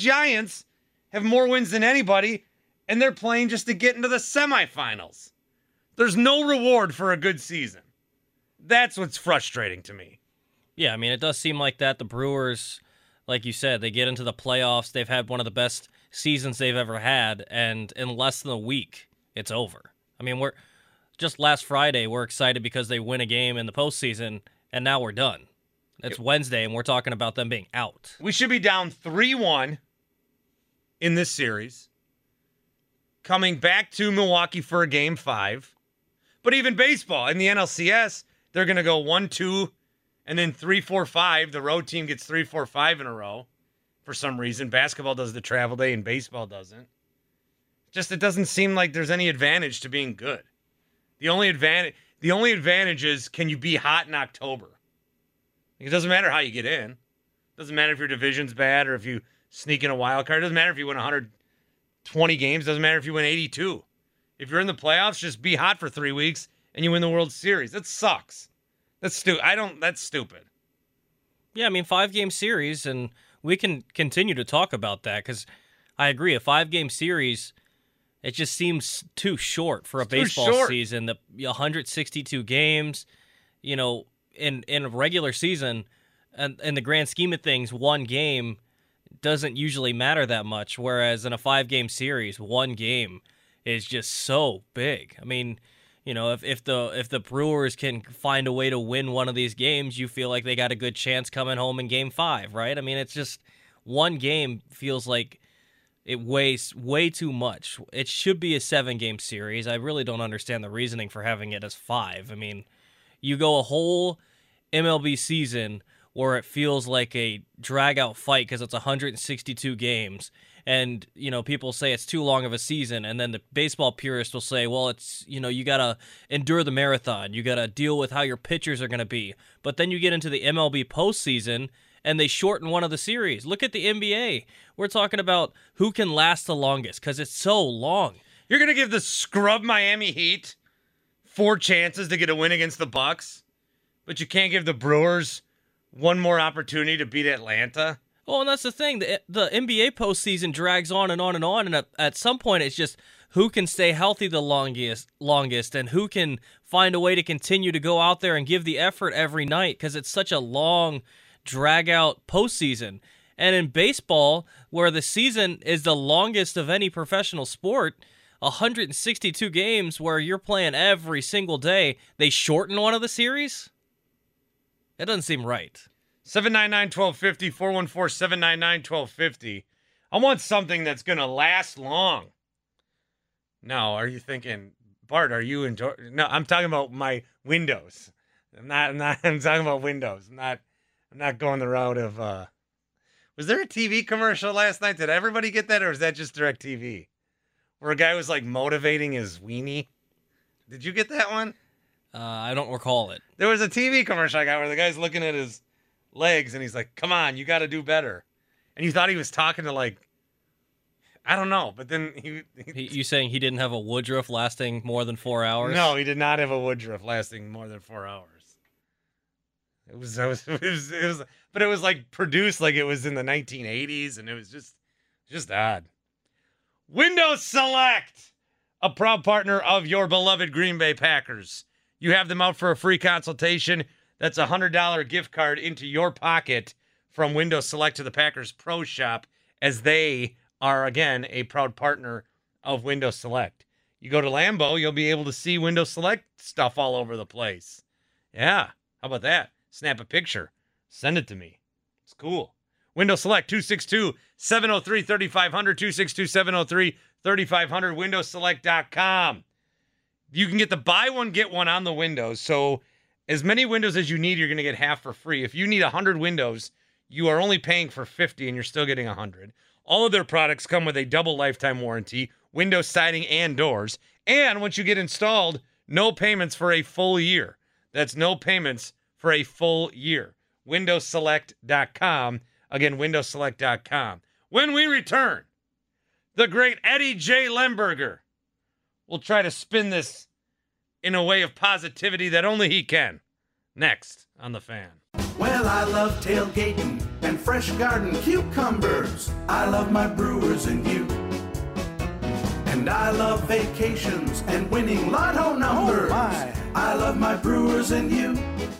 I: have more wins than anybody. And they're playing just to get into the semifinals. There's no reward for a good season. That's what's frustrating to me.
J: Yeah, I mean, it does seem like that. The Brewers, like you said, they get into the playoffs. They've had one of the best seasons they've ever had. And in less than a week, it's over. I mean, just last Friday, we're excited because they win a game in the postseason, and now we're done. It's Wednesday, and we're talking about them being out.
I: We should be down 3-1 in this series, coming back to Milwaukee for a Game 5. But even baseball, in the NLCS, they're going to go 1-2, and then 3-4-5. The road team gets 3-4-5 in a row for some reason. Basketball does the travel day, and baseball doesn't. It doesn't seem like there's any advantage to being good. The only advantage is, can you be hot in October? It doesn't matter how you get in. It doesn't matter if your division's bad or if you sneak in a wild card. It doesn't matter if you win 120 games. It doesn't matter if you win 82. If you're in the playoffs, just be hot for 3 weeks and you win the World Series. That sucks. That's stupid. That's stupid.
J: Yeah, I mean, 5-game series, and we can continue to talk about that because I agree. A 5-game series, it just seems too short for a baseball season. The 162 games, in a regular season, and in the grand scheme of things, one game doesn't usually matter that much. Whereas in a 5-game series, one game is just so big. I mean, if the Brewers can find a way to win one of these games, you feel like they got a good chance coming home in Game 5, right? I mean, it's just one game feels like it weighs way too much. It should be a 7-game series. I really don't understand the reasoning for having it as 5. I mean, you go a whole MLB season where it feels like a drag-out fight because it's 162 games. And, people say it's too long of a season. And then the baseball purists will say, well, it's, you got to endure the marathon. You got to deal with how your pitchers are going to be. But then you get into the MLB postseason, and they shorten one of the series. Look at the NBA. We're talking about who can last the longest because it's so long.
I: You're going to give the scrub Miami Heat 4 chances to get a win against the Bucks, but you can't give the Brewers one more opportunity to beat Atlanta?
J: Well, and that's the thing. The NBA postseason drags on and on and on, and at some point it's just who can stay healthy the longest and who can find a way to continue to go out there and give the effort every night because it's such a long, drag-out postseason. And in baseball, where the season is the longest of any professional sport, 162 games where you're playing every single day, they shorten one of the series? That doesn't seem right.
I: 799-1250, 414-799-1250. I want something that's going to last long. Now, are you thinking, Bart, are you enjoying? No, I'm talking about my Windows. I'm talking about Windows. I'm not going the route of, was there a TV commercial last night? Did everybody get that, or is that just DirecTV? Where a guy was like motivating his weenie? Did you get that one?
J: I don't recall it.
I: There was a TV commercial I got where the guy's looking at his legs and he's like, come on, you got to do better. And you thought he was talking to like, I don't know, but then
J: you saying he didn't have a Woodruff lasting more than 4 hours?
I: No, he did not have a Woodruff lasting more than 4 hours. It was, but it was like produced like it was in the 1980s, and it was just odd. Windows Select, a proud partner of your beloved Green Bay Packers. You have them out for a free consultation. That's a $100 gift card into your pocket from Windows Select to the Packers Pro Shop, as they are, again, a proud partner of Windows Select. You go to Lambeau, you'll be able to see Windows Select stuff all over the place. Yeah, how about that? Snap a picture. Send it to me. It's cool. Windows Select, 262-703-3500, 262-703-3500, windowselect.com. You can get the buy one, get one on the windows. So as many windows as you need, you're going to get half for free. If you need 100 windows, you are only paying for 50 and you're still getting 100. All of their products come with a double lifetime warranty, window siding and doors. And once you get installed, no payments for a full year. That's no payments for a full year. Windowselect.com. Again, windowselect.com. When we return, the great Eddie J. Lemberger will try to spin this in a way of positivity that only he can. Next on The Fan.
U: Well, I love tailgating and fresh garden cucumbers. I love my Brewers and you. And I love vacations and winning lotto numbers. Oh my. I love my Brewers and you.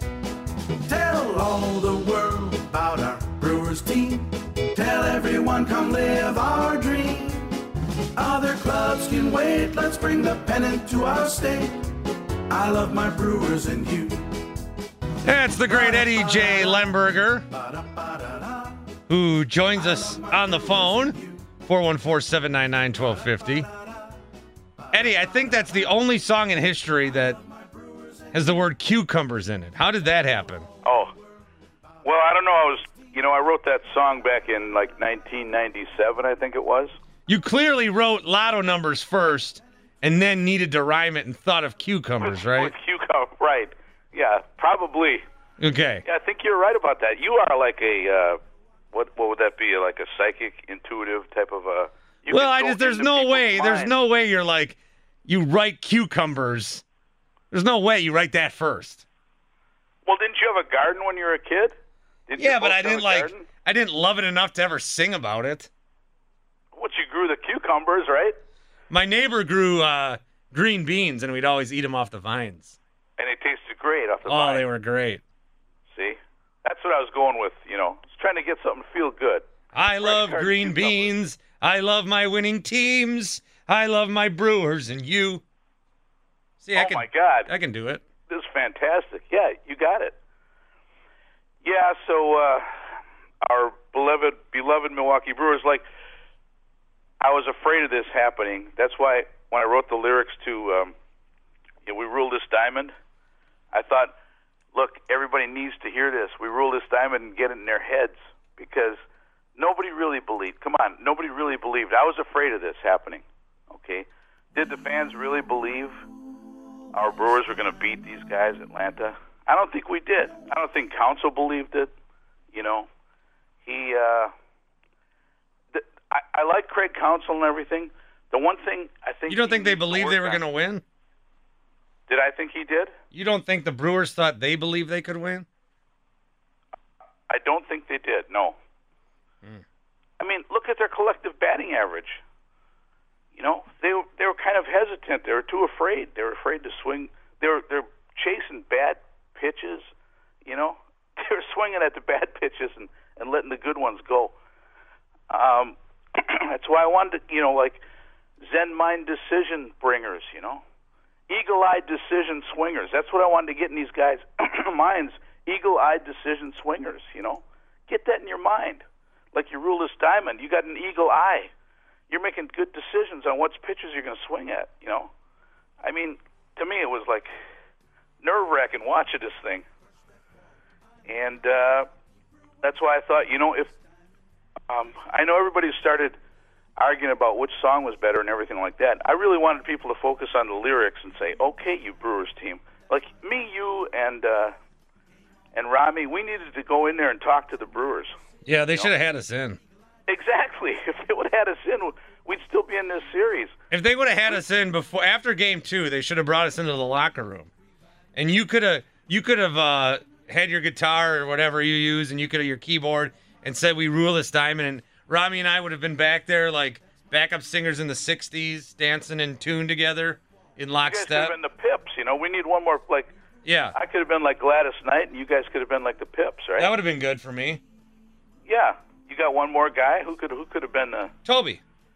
U: Tell all the world about our Brewers team. Tell everyone, come live our dream. Other clubs can wait, let's bring the pennant to our state. I love my Brewers and you.
I: That's the great Eddie J. Lemberger, who joins us on the phone, 414-799-1250. Eddie, I think that's the only song in history that has the word cucumbers in it. How did that happen?
V: Oh, well, I don't know. I wrote that song back in like 1997, I think it was.
I: You clearly wrote lotto numbers first and then needed to rhyme it and thought of cucumbers, right?
V: With cucumber, right. Yeah, probably.
I: Okay.
V: Yeah, I think you're right about that. You are like a, what would that be, like a psychic, intuitive type of a...
I: There's no way you're like, you write cucumbers. There's no way you write that first.
V: Well, didn't you have a garden when you were a kid?
I: Yeah, but I didn't love it enough to ever sing about it.
V: What, you grew the cucumbers, right?
I: My neighbor grew green beans, and we'd always eat them off the vines.
V: And they tasted great off the vine.
I: Oh, they were great.
V: See? That's what I was going with, Just trying to get something to feel good.
I: I love green beans. I love my winning teams. I love my Brewers and you. See,
V: my God.
I: I can do it.
V: This is fantastic. Yeah, you got it. Yeah, so our beloved Milwaukee Brewers, I was afraid of this happening. That's why when I wrote the lyrics to We Rule This Diamond, I thought, look, everybody needs to hear this. We rule this diamond and get it in their heads, because nobody really believed. Come on, nobody really believed. I was afraid of this happening, okay? Did the fans really believe our Brewers were going to beat these guys, Atlanta? I don't think we did. I don't think Council believed it. I like Craig Council and everything. The one thing I think...
I: You don't think they believed they were going to win?
V: Did I think he did?
I: You don't think the Brewers thought they believed they could win?
V: I don't think they did, no. I mean, look at their collective batting average. They were kind of hesitant. They were too afraid. They were afraid to swing. They're chasing bad pitches, They were swinging at the bad pitches and letting the good ones go. That's why I wanted to, Zen mind decision bringers, Eagle-eyed decision swingers. That's what I wanted to get in these guys' minds. Eagle-eyed decision swingers, Get that in your mind. Like you rule this diamond, you got an eagle eye. You're making good decisions on what pitches you're going to swing at, I mean, to me it was like nerve-wracking watching this thing. And that's why I thought, if I know everybody started arguing about which song was better and everything like that. I really wanted people to focus on the lyrics and say, okay, you Brewers team. Like me, you, and Rami, we needed to go in there and talk to the Brewers.
I: Yeah, they should have had us in.
V: Exactly. If they would have had us in, we'd still be in this series.
I: If they would have had us in after Game 2, they should have brought us into the locker room, and you could have had your guitar or whatever you use, and you could have your keyboard, and said we rule this diamond, and Rami and I would have been back there like backup singers in the '60s, dancing in tune together in lockstep.
V: You guys could have been the Pips. We need one more
I: Yeah.
V: I could have been like Gladys Knight, and you guys could have been like the Pips, right?
I: That would have been good for me.
V: Yeah. You got one more guy who could have been
I: Toby.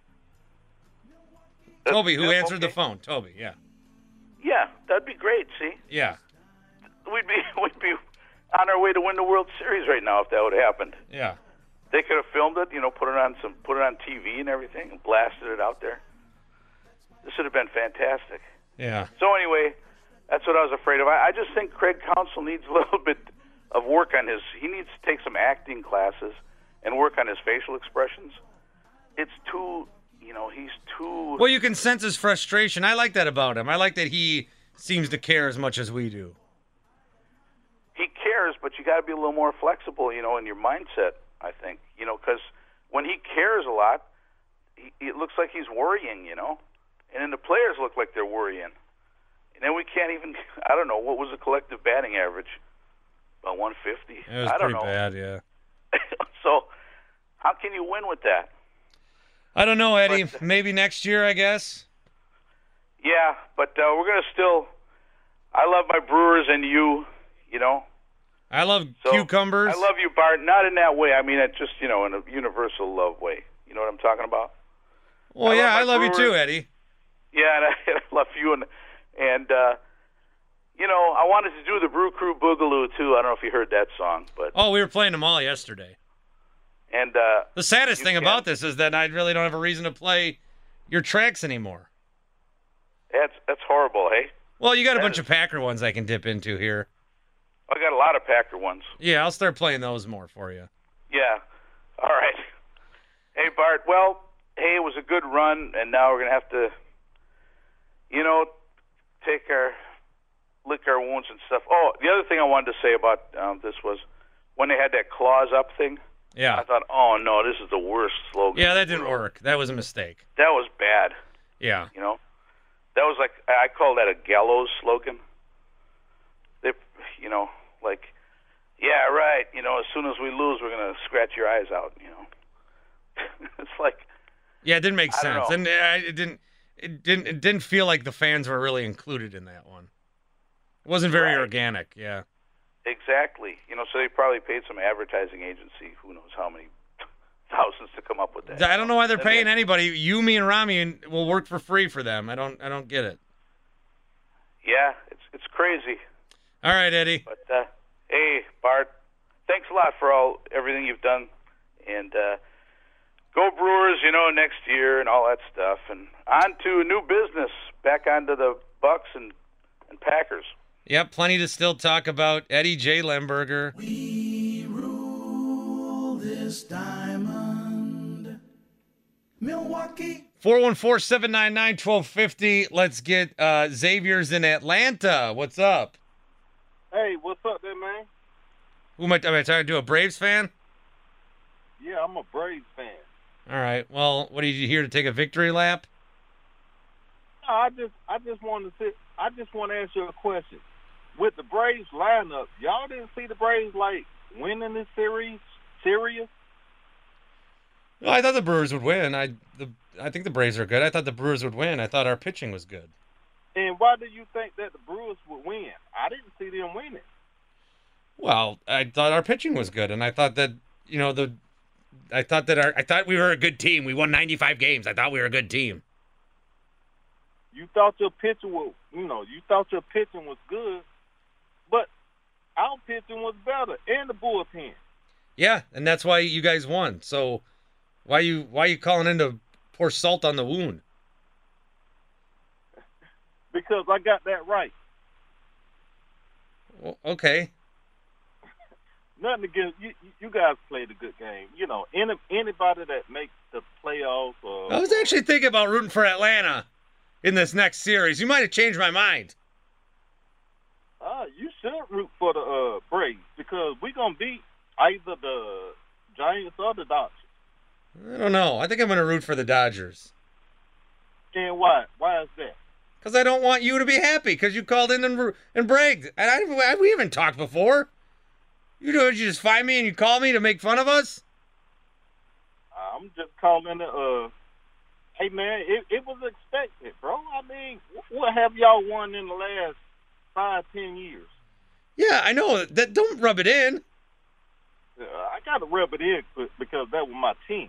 I: Toby, who answered the phone. Toby, yeah.
V: Yeah, that'd be great. See.
I: Yeah.
V: We'd be on our way to win the World Series right now if that would have happened.
I: Yeah.
V: They could have filmed it, put it on TV and everything, and blasted it out there. This would have been fantastic.
I: Yeah.
V: So anyway, that's what I was afraid of. I just think Craig Council needs a little bit of work on he needs to take some acting classes and work on his facial expressions. It's too, he's too...
I: Well, you can sense his frustration. I like that about him. I like that he seems to care as much as we do.
V: He cares, but you got to be a little more flexible, in your mindset, I think. Because when he cares a lot, it looks like he's worrying, And then the players look like they're worrying. And then we can't even... I don't know, what was the collective batting average? About 150?
I: It was
V: I don't
I: pretty
V: know.
I: bad, yeah.
V: So, how can you win with that?
I: I don't know, Eddie. Maybe next year, I guess.
V: Yeah, but we're going to still... I love my Brewers and you,
I: I love cucumbers.
V: I love you, Bart. Not in that way. I mean, it just, in a universal love way. You know what I'm talking about?
I: Well, I love you too, Eddie.
V: Yeah, and I love you. And I wanted to do the Brew Crew Boogaloo, too. I don't know if you heard that song. But
I: we were playing them all yesterday.
V: And
I: the saddest thing about this is that I really don't have a reason to play your tracks anymore.
V: That's horrible, hey?
I: Well, you got a bunch of Packer ones I can dip into here.
V: I got a lot of Packer ones.
I: Yeah, I'll start playing those more for you.
V: Yeah. All right. Hey, Bart, well, it was a good run, and now we're going to have to, lick our wounds and stuff. Oh, the other thing I wanted to say about this was when they had that claws up thing.
I: Yeah.
V: I thought, oh, no, this is the worst slogan.
I: Yeah, that didn't work. That was a mistake.
V: That was bad.
I: Yeah.
V: That was like, I call that a gallows slogan. They, you know, like, yeah, right. You know, as soon as we lose, we're gonna scratch your eyes out. You know, it's like.
I: Yeah, it didn't make
V: I don't
I: sense,
V: know.
I: and it didn't feel like the fans were really included in that one. It wasn't very organic. Yeah.
V: Exactly. You know, so they probably paid some advertising agency, who knows how many thousands, to come up with that.
I: I don't know why they're paying anybody. You, me, and Rami will work for free for them. I don't get it.
V: Yeah, it's crazy.
I: All right, Eddie.
V: But hey, Bart, thanks a lot for everything you've done, and go Brewers, you know, next year and all that stuff, and on to new business, back onto the Bucks and Packers.
I: Yep, plenty to still talk about. Eddie J. Lemberger.
U: We rule this diamond. Milwaukee.
I: 414-799-1250. Let's get Xavier's in Atlanta. What's up?
C: Hey, what's up there, man?
I: Who am I talking to? A Braves fan?
C: Yeah, I'm a Braves fan.
I: All right. Well, what are you here to take a victory lap?
C: No, I just want to ask you a question. With the Braves lineup, y'all didn't see the Braves like winning this series serious?
I: Well, I thought the Brewers would win. I think the Braves are good. I thought the Brewers would win. I thought our pitching was good.
C: And why do you think that the Brewers would win? I didn't see them winning.
I: Well, I thought our pitching was good, and I thought that I thought we were a good team. We won 95 games. I thought we were a good team.
C: You thought your pitching was good, but our pitching was better, and the bullpen.
I: Yeah, and that's why you guys won. So why you calling in to pour salt on the wound?
C: Because I got that right.
I: Well, okay.
C: Nothing against you. You guys played a good game. You know, anybody that makes the playoffs.
I: I was actually thinking about rooting for Atlanta in this next series. You might have changed my mind.
C: You should root for the Braves because we're gonna beat either the Giants or the Dodgers.
I: I don't know. I think I'm going to root for the Dodgers.
C: And why? Why is that?
I: Because I don't want you to be happy because you called in and bragged. And we haven't talked before. You just find me and you call me to make fun of us?
C: I'm just calling it. Hey, man, it was expected, bro. I mean, what have y'all won in the last 5-10 years?
I: Yeah, I know. Don't rub it in.
C: I got to rub it in because that was my team.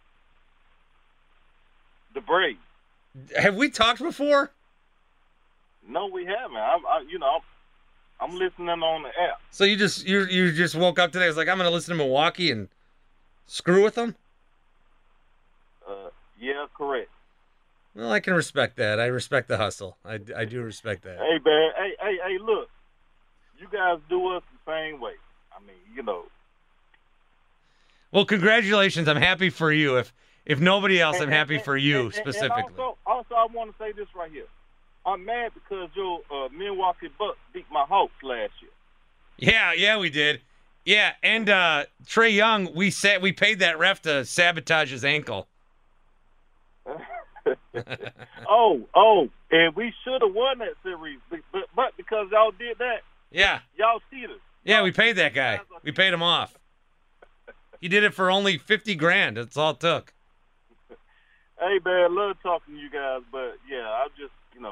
C: The Braves.
I: Have we talked before?
C: No, we haven't. I'm listening on the app.
I: So you just woke up today. I was like, I'm going to listen to Milwaukee and screw with them?
C: Yeah, correct.
I: Well, I can respect that. I respect the hustle. I do respect that.
C: Hey, man. Hey, look. You guys do us the same way. I mean, you know.
I: Well, congratulations. I'm happy for you. If nobody else, I'm happy for you specifically.
C: And also, I want to say this right here. I'm mad because your Milwaukee Bucks beat my Hawks last year.
I: Yeah, we did. Yeah, and Trae Young, we paid that ref to sabotage his ankle.
C: And we should have won that series, but because y'all did that,
I: yeah,
C: y'all cheated.
I: Yeah, we paid that guy. We paid him off. He did it for only $50,000. That's all it took.
C: Hey, man, love talking to you guys, but yeah, I just,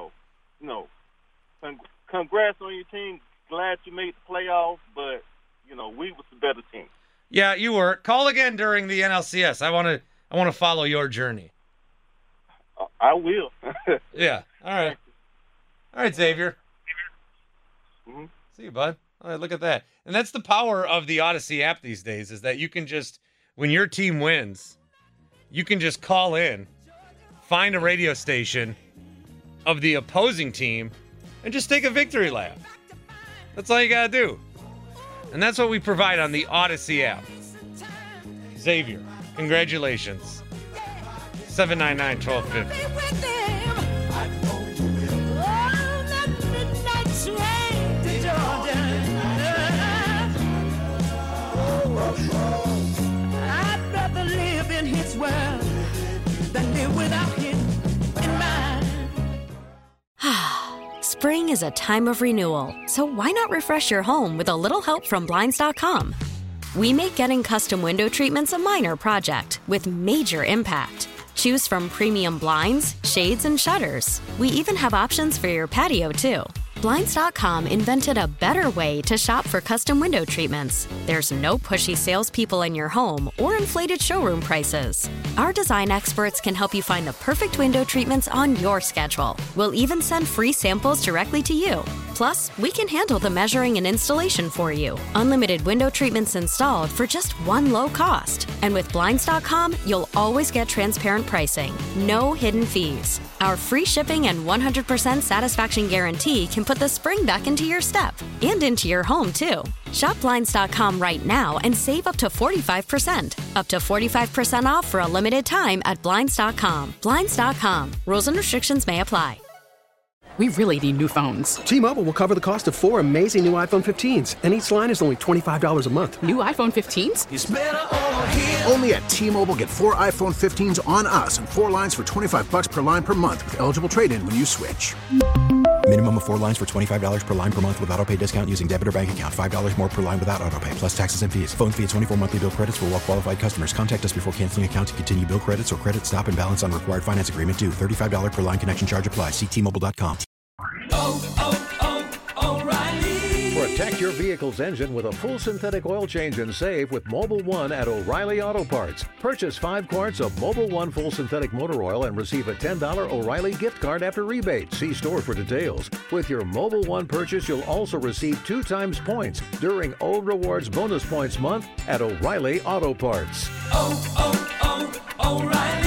C: congrats on your team. Glad you made the playoffs, but we was the better team.
I: Yeah, you were. Call again during the NLCS. I want to follow your journey.
C: I will.
I: Yeah. All right, Xavier.
C: Mm-hmm.
I: See you, bud. All right, look at that. And that's the power of the Odyssey app these days, is that you can just, when your team wins, you can just call in, find a radio station of the opposing team, and just take a victory lap. That's all you got to do. And that's what we provide on the Odyssey app. Xavier, congratulations. 799-1250.
U: I'd rather live in his world than live without him.
F: Spring is a time of renewal, so why not refresh your home with a little help from Blinds.com? We make getting custom window treatments a minor project with major impact. Choose from premium blinds, shades, and shutters. We even have options for your patio, too. Blinds.com invented a better way to shop for custom window treatments. There's no pushy salespeople in your home or inflated showroom prices. Our design experts can help you find the perfect window treatments on your schedule. We'll even send free samples directly to you. Plus, we can handle the measuring and installation for you. Unlimited window treatments installed for just one low cost. And with Blinds.com, you'll always get transparent pricing. No hidden fees. Our free shipping and 100% satisfaction guarantee can put the spring back into your step and into your home, too. Shop Blinds.com right now and save up to 45%. Up to 45% off for a limited time at Blinds.com. Blinds.com. Rules and restrictions may apply.
D: We really need new phones.
G: T-Mobile will cover the cost of 4 amazing new iPhone 15s, and each line is only $25 a month.
D: New iPhone 15s?
W: It's better over here. Only at T-Mobile, get 4 iPhone 15s on us and 4 lines for $25 per line per month with eligible trade-in when you switch.
X: Minimum of 4 lines for $25 per line per month with autopay discount using debit or bank account. $5 more per line without autopay, plus taxes and fees. Phone fee at 24 monthly bill credits for well-qualified customers. Contact us before canceling account to continue bill credits or credit stop and balance on required finance agreement due. $35 per line connection charge applies. See T-Mobile.com.
Y: O'Reilly. Protect your vehicle's engine with a full synthetic oil change and save with Mobil 1 at O'Reilly Auto Parts. Purchase 5 quarts of Mobil 1 full synthetic motor oil and receive a $10 O'Reilly gift card after rebate. See store for details. With your Mobil 1 purchase, you'll also receive 2 times points during O Rewards Bonus Points Month at O'Reilly Auto Parts.
U: O'Reilly.